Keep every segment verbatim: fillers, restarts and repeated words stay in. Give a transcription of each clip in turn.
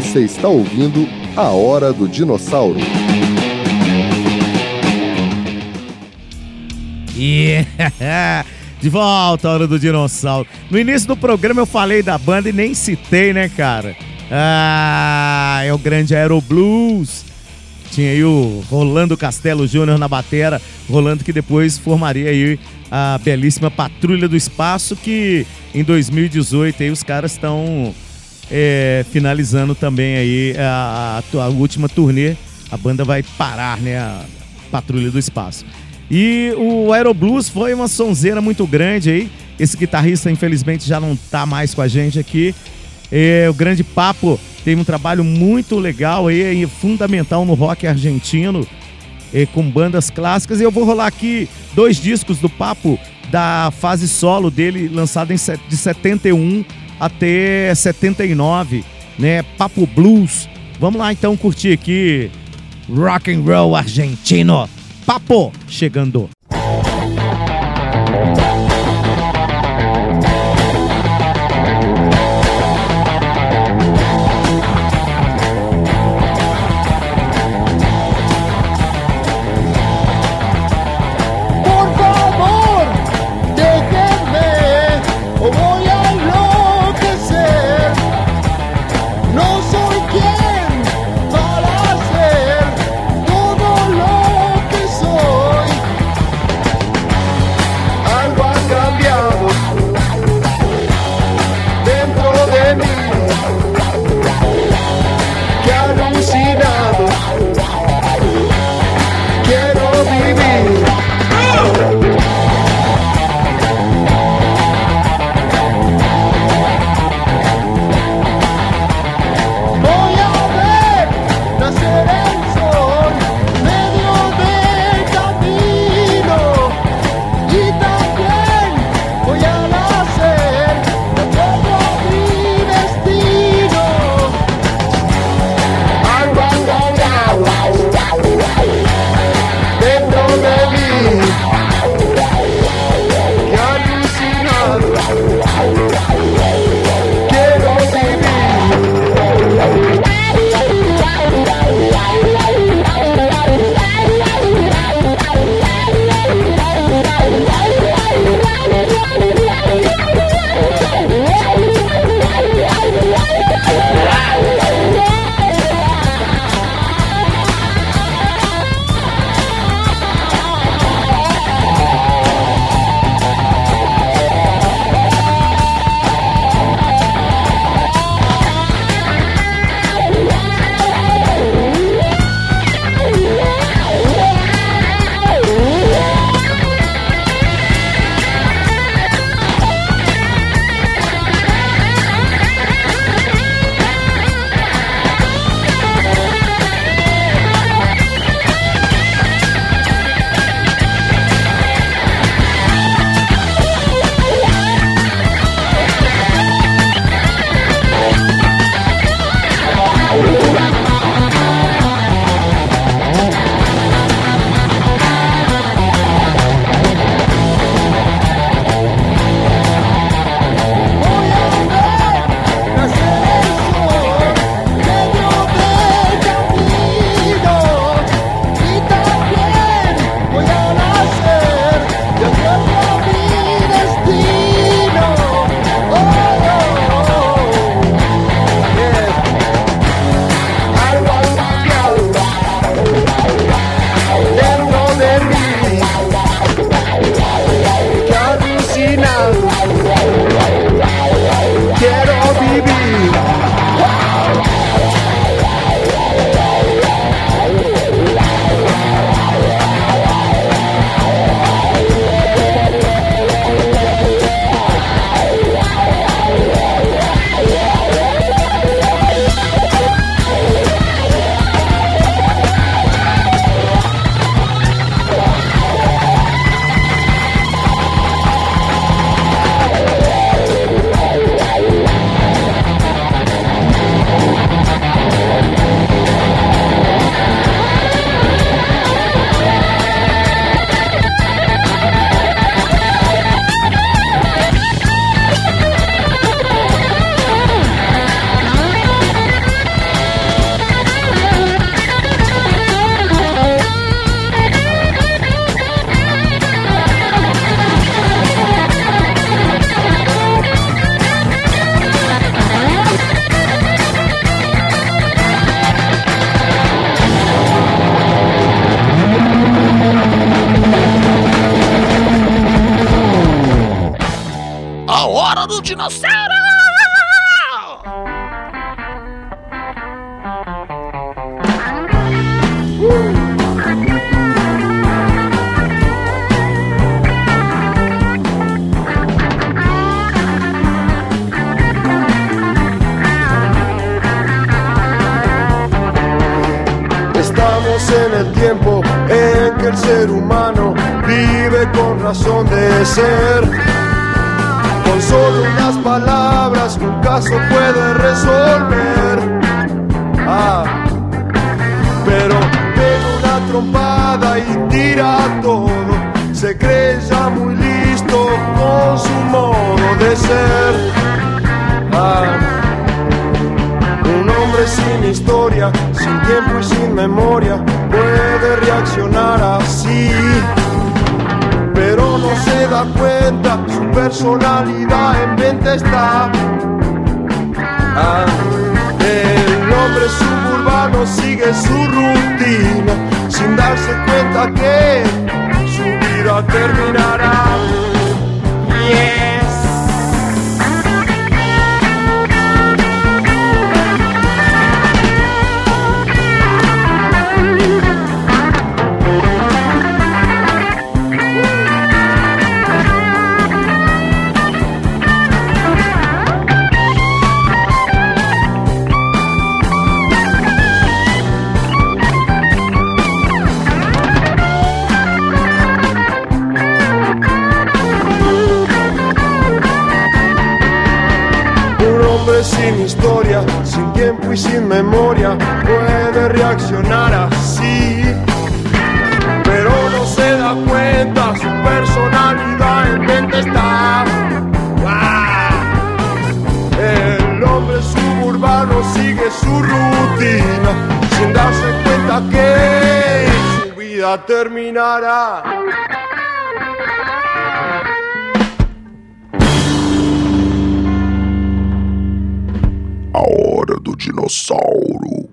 Você está ouvindo A Hora do Dinossauro. Yeah! De volta, a Hora do Dinossauro. No início do programa eu falei da banda e nem citei, né, cara? Ah, é o grande Aeroblues. Tinha aí o Rolando Castelo Júnior na batera, Rolando que depois formaria aí a belíssima Patrulha do Espaço, que em dois mil e dezoito aí os caras estão é, finalizando também aí a, a, a última turnê. A banda vai parar, né, a Patrulha do Espaço. E o Aeroblues foi uma sonzeira muito grande aí. Esse guitarrista infelizmente já não tá mais com a gente aqui. É, o Grande Papo tem um trabalho muito legal aí, e fundamental no rock argentino, é, com bandas clássicas. E eu vou rolar aqui dois discos do Papo da fase solo dele, lançado em, de setenta e um até setenta e nove, né? Papo Blues. Vamos lá então curtir aqui rock and roll argentino. Papo chegando. Para hacer todo lo que soy. en el tiempo en que el ser humano vive con razón de ser. Con solo unas palabras un caso puede resolver. Ah, pero pega una trompada y tira todo. Se cree ya muy listo con su modo de ser. Ah, un hombre sin historia, sin tiempo y sin memoria, puede reaccionar así, pero no se da cuenta, su personalidad en venta está. Ah, el hombre suburbano sigue su rutina, sin darse cuenta que su vida terminará. Yes. Sin historia, sin tiempo y sin memoria, puede reaccionar así, pero no se da cuenta, su personalidad en mente está. ¡Wow! El hombre suburbano sigue su rutina, sin darse cuenta que su vida terminará. A hora do dinossauro.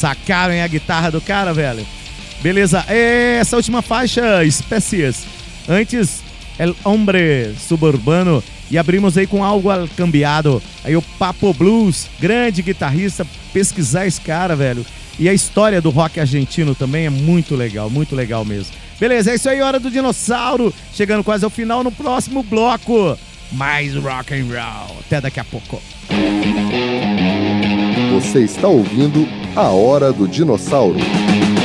Sacaram a guitarra do cara, velho? Beleza, essa última faixa, Espécies. Antes, El Hombre Suburbano. E abrimos aí com algo cambiado. Aí o Papo Blues, grande guitarrista. Pesquisar esse cara, velho. E a história do rock argentino também é muito legal, muito legal mesmo. Beleza, é isso aí, Hora do Dinossauro. Chegando quase ao final, no próximo bloco. Mais rock and roll. Até daqui a pouco. Você está ouvindo A Hora do Dinossauro.